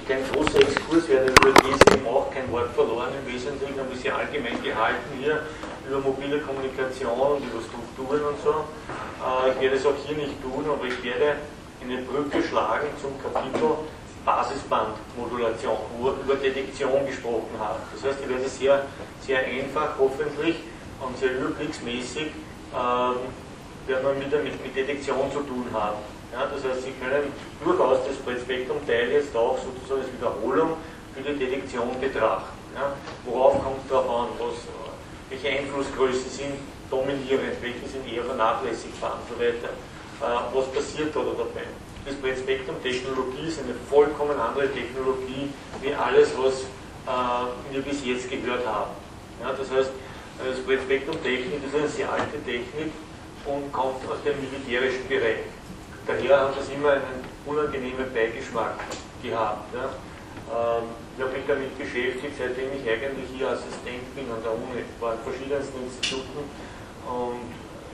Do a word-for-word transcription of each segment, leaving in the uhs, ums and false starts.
kein großer Exkurs werden, über die ist eben auch kein Wort verloren. Im Wesentlichen ein bisschen allgemein gehalten hier über mobile Kommunikation und über Strukturen und so. Äh, ich werde es auch hier nicht tun, aber ich werde eine Brücke schlagen zum Kapitel Basisbandmodulation, wo wir über Detektion gesprochen haben. Das heißt, ich werde sehr, sehr einfach, hoffentlich und sehr überblicksmäßig ähm, werden wir mit, mit, mit Detektion zu tun haben. Ja, das heißt, Sie können durchaus das Breitspektrum-Teil jetzt auch sozusagen als Wiederholung für die Detektion betrachten. Ja, worauf kommt es darauf an? Was, welche Einflussgrößen sind dominierend, welche sind eher vernachlässigbar und so weiter. Äh, was passiert da dabei? Das Breitspektrum-Technologie ist eine vollkommen andere Technologie wie alles, was äh, wir bis jetzt gehört haben. Ja, das heißt, das Breitspektrum-Technik ist eine sehr alte Technik und kommt aus dem militärischen Bereich. Daher hat das immer einen unangenehmen Beigeschmack gehabt. Ja. Ähm, ich habe mich damit beschäftigt, seitdem ich eigentlich hier Assistent bin an der Uni, war in verschiedensten Instituten. Und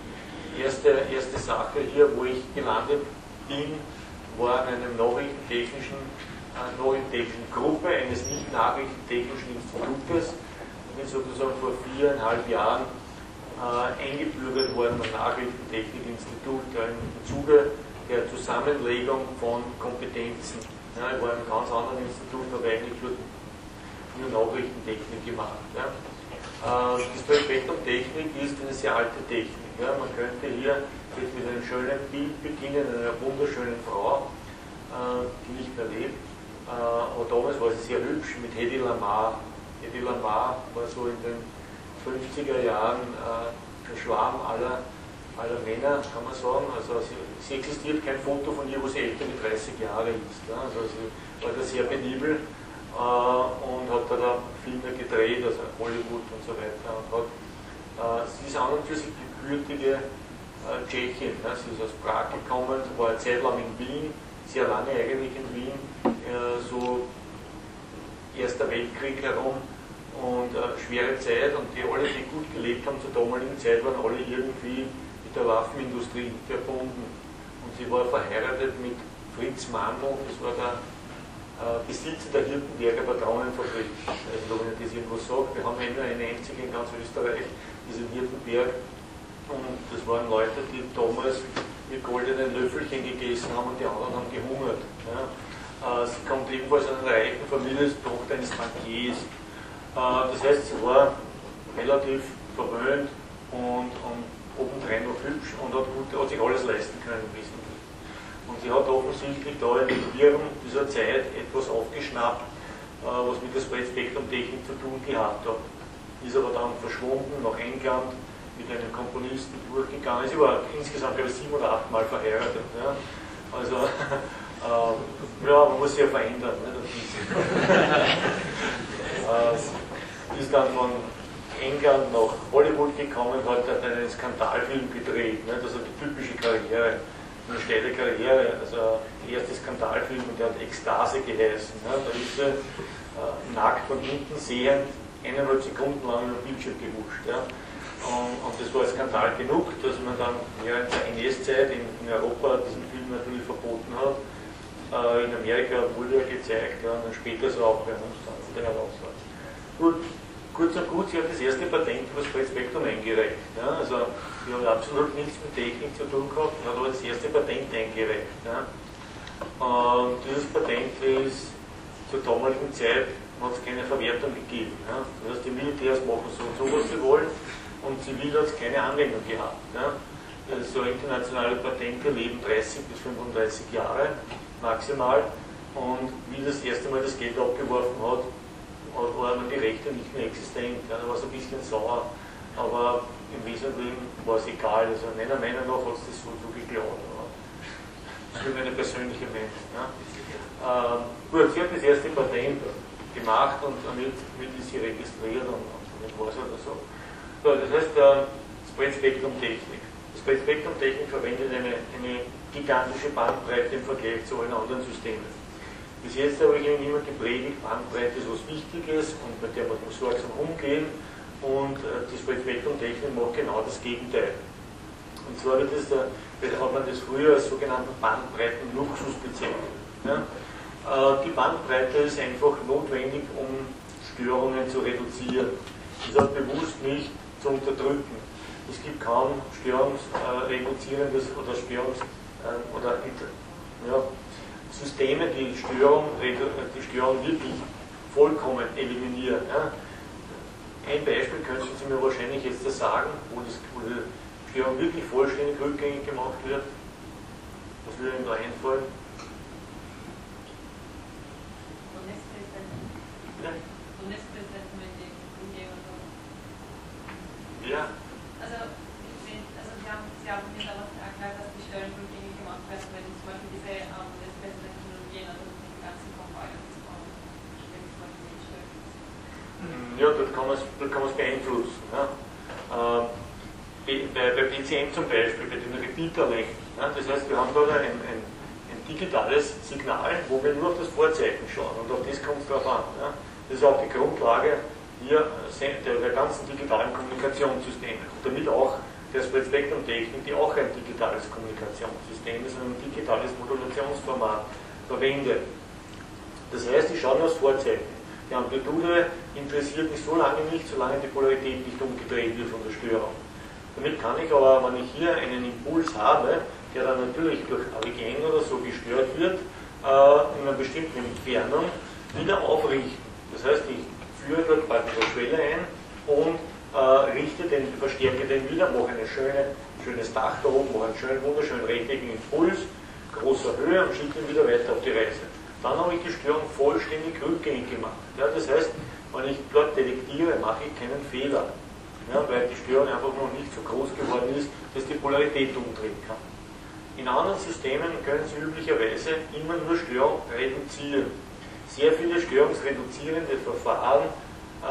erste, erste Sache hier, wo ich gelandet bin, war in einer nachrichtentechnischen, äh, nachrichtentechnischen Gruppe eines nicht nachrichtentechnischen Institutes. Ich bin sozusagen vor viereinhalb Jahren äh, eingebürgert worden am Nachrichtentechnikinstitut äh, im Zuge der Zusammenlegung von Kompetenzen. Ja, ich war in einem ganz anderen Institut, habe eigentlich nur, nur Nachrichtentechnik gemacht. Ja. Äh, das Breitspektrum-Technik ist eine sehr alte Technik. Ja. Man könnte hier jetzt mit einem schönen Bild beginnen, einer wunderschönen Frau, äh, die nicht mehr lebt. Äh, aber damals war sie sehr hübsch mit Hedy Lamarr. Hedy Lamarr war so in den fünfziger Jahren äh, der Schwarm aller aller Männer, kann man sagen. Also sie, sie existiert kein Foto von ihr, wo sie älter wie dreißig Jahre ist. Ja. Also sie war da sehr penibel äh, und hat da, da Filme gedreht, also Hollywood und so weiter. Und hat, äh, sie ist an und für sich gebürtige äh, Tschechin. Ja. Sie ist aus Prag gekommen, war eine Zeit lang in Wien, sehr lange eigentlich in Wien, äh, so Erster Weltkrieg herum und äh, schwere Zeit, und die alle, die gut gelebt haben zur damaligen Zeit, waren alle irgendwie der Waffenindustrie verbunden. Und sie war verheiratet mit Fritz Mandl, das war der äh, Besitzer der Hirtenberger Patronenfabrik. Also, wenn ich das irgendwo sage, wir haben ja nur eine einzige in ganz Österreich, diesen Hirtenberg. Und das waren Leute, die damals ihr goldenen Löffelchen gegessen haben und die anderen haben gehungert. Ja. Äh, sie kommt ebenfalls aus einer reichen Familie, als Tochter eines Bankiers. Äh, das heißt, sie war relativ verwöhnt und, und obendrein noch hübsch und hat, gut, hat sich alles leisten können im Wesentlichen. Und sie hat offensichtlich da in den Wirren dieser Zeit etwas aufgeschnappt, äh, was mit der Breitspektrum-Technik zu tun gehabt hat. Ist aber dann verschwunden nach England, mit einem Komponisten durchgegangen. Sie war insgesamt, glaube ich, sieben oder acht Mal verheiratet. Ja. Also, äh, ja, man muss sich ja verändern. Ne, das ist, äh, ist dann von England nach Hollywood gekommen, hat einen Skandalfilm gedreht, ne? Das ist die typische Karriere, eine steile Karriere, also der erste Skandalfilm, und der hat Ekstase geheißen. Ne? Da ist sie äh, nackt von hinten sehend, eineinhalb Sekunden lang über den Bildschirm gewuscht. Ja? Und, und das war Skandal genug, dass man dann während der N S-Zeit in, in Europa diesen Film natürlich verboten hat. Äh, in Amerika wurde er gezeigt, ja, und dann später so auch bei uns dann von der Herauswahl. Gut. Kurz und gut, sie hat das erste Patent über das Breitspektrum eingereicht. Ja, also, sie hat absolut nichts mit Technik zu tun gehabt, hat aber das erste Patent eingereicht. Ja. Und dieses Patent ist zur damaligen Zeit, hat es keine Verwertung gegeben. Ja. Das heißt, die Militärs machen so und so, was sie wollen, und zivil hat es keine Anwendung gehabt. Ja. So internationale Patente leben dreißig bis fünfunddreißig Jahre maximal, und wie das erste Mal das Geld abgeworfen hat, waren die Rechte nicht mehr existent. Ja, da war es ein bisschen sauer, aber im Wesentlichen war es egal. Also meiner Meinung nach hat es das so, so geglaubt. Das ist meine persönliche Meinung. Ja. Ähm, gut, sie hat das erste Patent gemacht und damit, damit ist sie registriert, und damit war es oder so. So, das heißt, äh, das Breitspektrum-Technik. Das Breitspektrum-Technik verwendet eine, eine gigantische Bandbreite im Vergleich zu allen anderen Systemen. Bis jetzt habe ich Ihnen immer gepredigt, Bandbreite ist was Wichtiges und mit der muss man sorgsam umgehen, und äh, das Breitspektrum-Technik macht genau das Gegenteil. Und zwar wird das da, hat man das früher als sogenannten Bandbreiten-Luxus bezeichnet. Ja? Äh, die Bandbreite ist einfach notwendig, um Störungen zu reduzieren. Das heißt bewusst nicht zu unterdrücken. Es gibt kaum störungsreduzierendes äh, oder Störungs- äh, oder ja, Systeme, die Störung, die Störung wirklich vollkommen eliminieren. Ja. Ein Beispiel könnten Sie mir wahrscheinlich jetzt sagen, wo, das, wo die Störung wirklich vollständig rückgängig gemacht wird. Was würde Ihnen da einfallen? Ja. Ja. Also, also Sie haben, Sie haben mir darauf erklärt, dass die Störung rückgängig gemacht werden, wenn zum Beispiel diese ähm, Technologien, also die ganzen Compliance ähm, ja, dort kann man es beeinflussen. Ja. Äh, bei, bei P C M zum Beispiel, bei den Repeaterlängen. Ja, das heißt, wir haben da ein, ein, ein digitales Signal, wo wir nur auf das Vorzeichen schauen und auf das kommt es drauf an. Ja. Das ist auch die Grundlage hier der, der ganzen digitalen Kommunikationssysteme. Und damit auch der Spread-Spectrum-Technik, die auch ein digitales Kommunikationssystem ist, ein digitales Modulationsformat verwendet. Das heißt, ich schaue nur das Vorzeichen. Die Amplitude interessiert mich so lange nicht, solange die Polarität nicht umgedreht wird von der Störung. Damit kann ich aber, wenn ich hier einen Impuls habe, der dann natürlich durch A W G N oder so gestört wird, in einer bestimmten Entfernung wieder aufrichten. Das heißt, ich führe dort praktisch eine Schwelle ein und äh, richte den, verstärke den wieder, mache ein schöne, schönes Dach da oben, mache einen schönen, wunderschönen rechteckigen Impuls, großer Höhe und schicke ihn wieder weiter auf die Reise. Dann habe ich die Störung vollständig rückgängig gemacht. Ja, das heißt, wenn ich dort detektiere, mache ich keinen Fehler, ja, weil die Störung einfach noch nicht so groß geworden ist, dass die Polarität umdrehen kann. In anderen Systemen können Sie üblicherweise immer nur Störung reduzieren. Sehr viele störungsreduzierende Verfahren äh,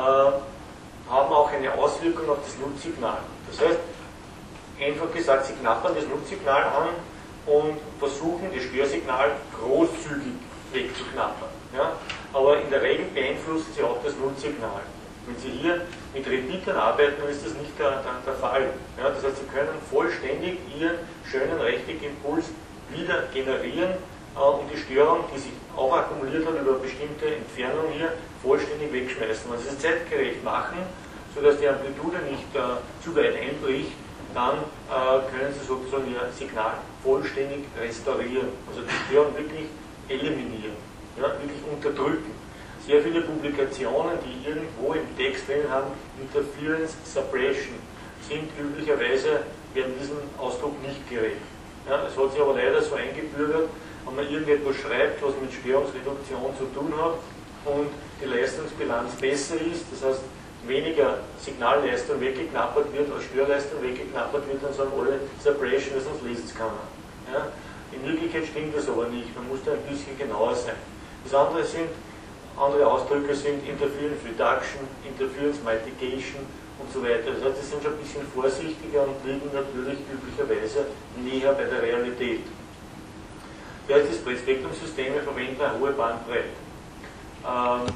haben auch eine Auswirkung auf das Nutzsignal. Das heißt, einfach gesagt, Sie knappern das Nutzsignal an und versuchen, das Störsignal großzügig wegzuknappern. Ja? Aber in der Regel beeinflussen Sie auch das Nutzsignal. Wenn Sie hier mit Repeatern arbeiten, dann ist das nicht der, der, der Fall. Ja? Das heißt, Sie können vollständig Ihren schönen Rechtecke-Impuls wieder generieren und die Störung, die sich auch akkumuliert hat über bestimmte Entfernungen hier, vollständig wegschmeißen. Wenn Sie es zeitgerecht machen, sodass die Amplitude nicht äh, zu weit einbricht, dann äh, können Sie sozusagen Ihr Signal vollständig restaurieren. Also die Störung wirklich eliminieren, ja, wirklich unterdrücken. Sehr viele Publikationen, die irgendwo im Text drin haben, Interference Suppression, sind üblicherweise, werden diesem Ausdruck nicht gerecht. Ja, es hat sich aber leider so eingebürgert, wenn man irgendetwas schreibt, was mit Störungsreduktion zu tun hat und die Leistungsbilanz besser ist, das heißt weniger Signalleistung weggeknappert wird, als Störleistung weggeknappert wird, dann sagen alle Suppression, sonst liest es keiner. Ja? In Wirklichkeit stimmt das aber nicht, man muss da ein bisschen genauer sein. Das andere sind, andere Ausdrücke sind Interference Reduction, Interference Mitigation und so weiter. Das heißt, die sind schon ein bisschen vorsichtiger und liegen natürlich üblicherweise näher bei der Realität. Das heißt, die Spread-Spektrum-Systeme verwenden eine hohe Bandbreite. Ähm,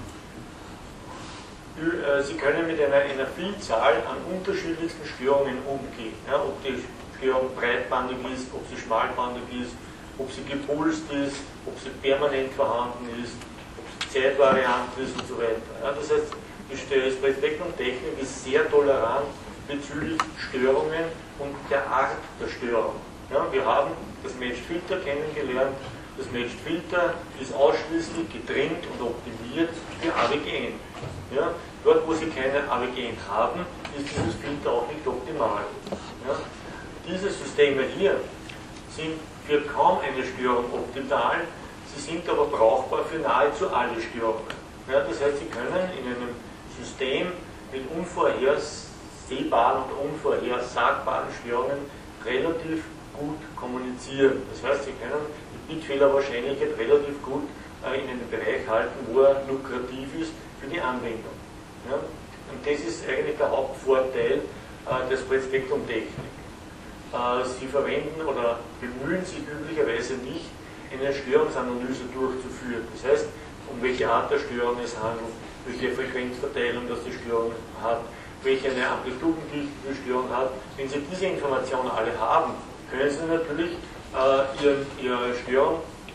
Sie können mit einer, einer Vielzahl an unterschiedlichsten Störungen umgehen. Ja, ob die Störung breitbandig ist, ob sie schmalbandig ist, ob sie gepulst ist, ob sie permanent vorhanden ist, ob sie zeitvariant ist und so weiter. Ja, das heißt, die Spread-Spektrum-Technik ist sehr tolerant bezüglich Störungen und der Art der Störung. Ja, wir haben das Matched Filter kennengelernt. Das Matched Filter ist ausschließlich getrimmt und optimiert für A W G N. Ja, dort, wo Sie keine A W G N haben, ist dieses Filter auch nicht optimal. Ja, diese Systeme hier sind für kaum eine Störung optimal, sie sind aber brauchbar für nahezu alle Störungen. Ja, das heißt, Sie können in einem System mit unvorhersehbaren und unvorhersagbaren Störungen relativ gut kommunizieren. Das heißt, Sie können die Bitfehlerwahrscheinlichkeit relativ gut äh, in einem Bereich halten, wo er lukrativ ist für die Anwendung. Ja? Und das ist eigentlich der Hauptvorteil äh, der Spread-Spektrum-Technik. Äh, Sie verwenden oder bemühen sich üblicherweise nicht, eine Störungsanalyse durchzuführen. Das heißt, um welche Art der Störung es handelt, welche Frequenzverteilung das die Störung hat, welche eine Amplitudendichte die Störung hat. Wenn Sie diese Informationen alle haben, können Sie natürlich äh, ihre, ihre Störung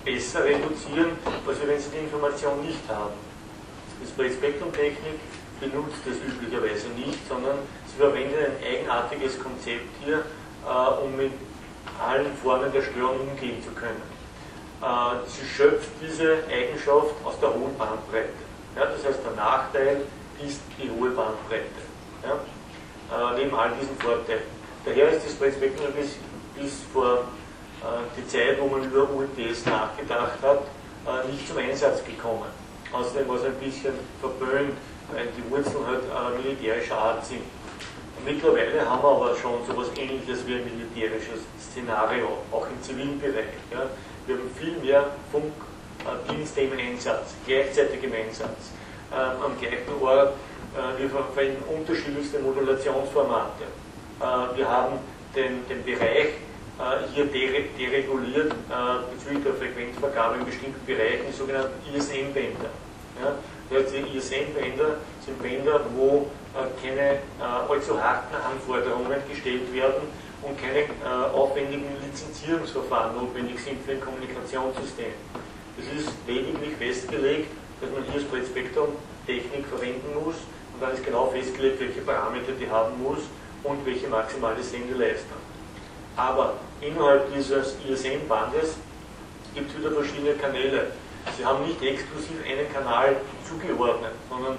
besser reduzieren, als wenn sie die Information nicht haben. Die Spreadspektrumtechnik benutzt das üblicherweise nicht, sondern sie verwendet ein eigenartiges Konzept hier, äh, um mit allen Formen der Störung umgehen zu können. Äh, sie schöpft diese Eigenschaft aus der hohen Bandbreite. Ja, das heißt, der Nachteil ist die hohe Bandbreite. Ja, äh, neben all diesen Vorteilen. Daher ist das Spreadspektrum bis, bis vor äh, die Zeit, wo man über U M Ts nachgedacht hat, äh, nicht zum Einsatz gekommen. Außerdem war es ein bisschen verböhnt, weil die Wurzeln halt äh, militärischer Art sind. Und mittlerweile haben wir aber schon so etwas Ähnliches wie ein militärisches Szenario, auch im zivilen Bereich. Ja. Wir haben viel mehr Funkdienste im Einsatz, gleichzeitig im Einsatz, ähm, am gleichen Ort. Äh, wir verwenden unterschiedlichste Modulationsformate. Äh, wir haben den, den Bereich äh, hier dere dereguliert äh, bezüglich der Frequenzvergabe in bestimmten Bereichen, die sogenannten I S M-Bänder. Ja? Das heißt, die I S M-Bänder sind Bänder, wo äh, keine äh, allzu harten Anforderungen gestellt werden und keine äh, aufwendigen Lizenzierungsverfahren notwendig sind für ein Kommunikationssystem. Es ist lediglich festgelegt, dass man hier Spreadspektrumtechnik verwenden muss und dann ist genau festgelegt, welche Parameter die haben muss und welche maximale Sendeleistung. Aber innerhalb dieses I S M-Bandes gibt es wieder verschiedene Kanäle. Sie haben nicht exklusiv einen Kanal zugeordnet, sondern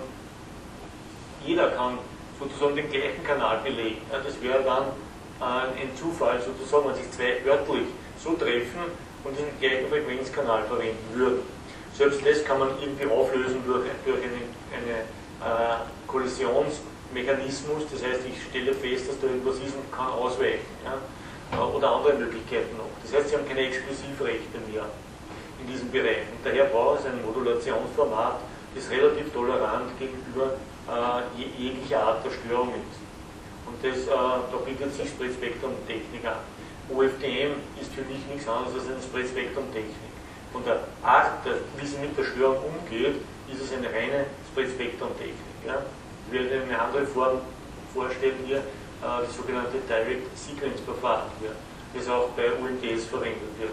jeder kann sozusagen den gleichen Kanal belegen. Ja, das wäre dann äh, ein Zufall, sozusagen, wenn sich zwei örtlich so treffen und den gleichen Frequenzkanal verwenden würden. Selbst das kann man irgendwie auflösen durch, durch einen eine, äh, Kollisionsmechanismus, das heißt, ich stelle fest, dass da etwas ist und kann ausweichen. Ja? Oder andere Möglichkeiten noch. Das heißt, Sie haben keine Exklusivrechte mehr in diesem Bereich. Und daher braucht es ein Modulationsformat, das relativ tolerant gegenüber äh, jeglicher Art der Störung ist. Und das, äh, da bietet sich Spreadspektrumtechnik an. O F D M ist für mich nichts anderes als eine Spreadspektrumtechnik. Von der Art, der, wie sie mit der Störung umgeht, ist es eine reine Spreadspektrumtechnik. Ja? Ich werde eine andere Form vorstellen hier, äh, das sogenannte Direct Sequence Verfahren hier, das auch bei U M Ts verwendet wird.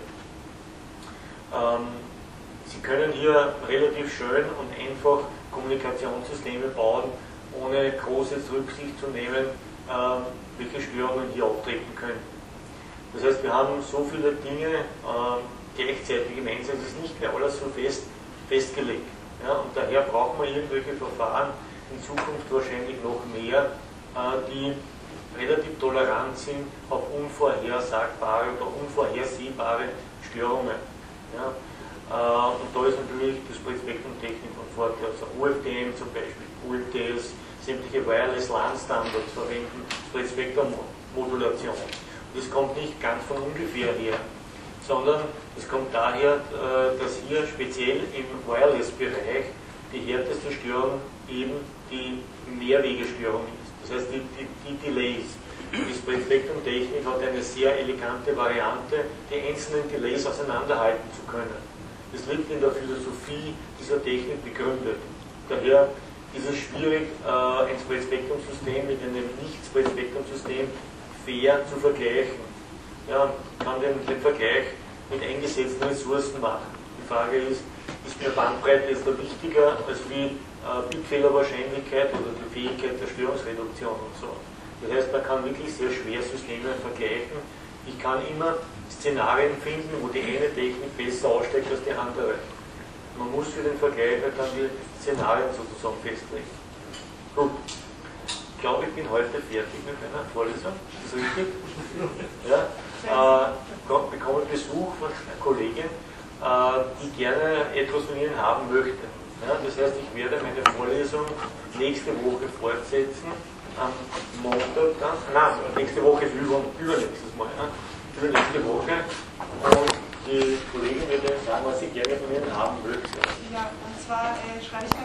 Ähm, Sie können hier relativ schön und einfach Kommunikationssysteme bauen, ohne große Rücksicht zu nehmen, äh, welche Störungen hier auftreten können. Das heißt, wir haben so viele Dinge äh, gleichzeitig im Einsatz, es ist nicht mehr alles so fest, festgelegt. Ja? Und daher brauchen wir irgendwelche Verfahren in Zukunft wahrscheinlich noch mehr, äh, die relativ tolerant sind auf unvorhersagbare oder unvorhersehbare Störungen. Ja? Äh, und da ist natürlich die Spreadspektrumtechnik von Vorteil. Also O F D M zum Beispiel, U M Ts, sämtliche Wireless LAN Standards verwenden Spreadspektrummodulation. Das kommt nicht ganz von ungefähr her, sondern es kommt daher, äh, dass hier speziell im Wireless-Bereich die härteste Störung eben die Mehrwegestörung ist. Das heißt, die, die, die Delays. Die Spreadspektrumtechnik hat eine sehr elegante Variante, die einzelnen Delays auseinanderhalten zu können. Das liegt in der Philosophie dieser Technik begründet. Daher ist es schwierig, ein Spreadspektrumsystem mit einem Nicht-Spreadspektrumsystem fair zu vergleichen. Ja, man kann den, den Vergleich mit eingesetzten Ressourcen machen. Die Frage ist, ist mir Bandbreite jetzt da wichtiger als wie äh, Bitfehlerwahrscheinlichkeit oder die Fähigkeit der Störungsreduktion und so. Das heißt, man kann wirklich sehr schwer Systeme vergleichen. Ich kann immer Szenarien finden, wo die eine Technik besser aussteigt als die andere. Man muss für den Vergleich halt dann die Szenarien sozusagen festlegen. Gut. Ich glaube, ich bin heute fertig mit meiner Vorlesung. Ist das richtig? Ja. Äh, ich bekomme Besuch von einer Kollegin, äh, die gerne etwas von Ihnen haben möchte. Ja, das heißt, ich werde meine Vorlesung nächste Woche fortsetzen. Am Montag dann, nein, nächste Woche ist über, übernächstes Mal, ja, übernächste Woche. Und die Kollegin wird Ihnen sagen, was sie gerne von Ihnen haben möchte. Ja, und zwar äh, schreibe ich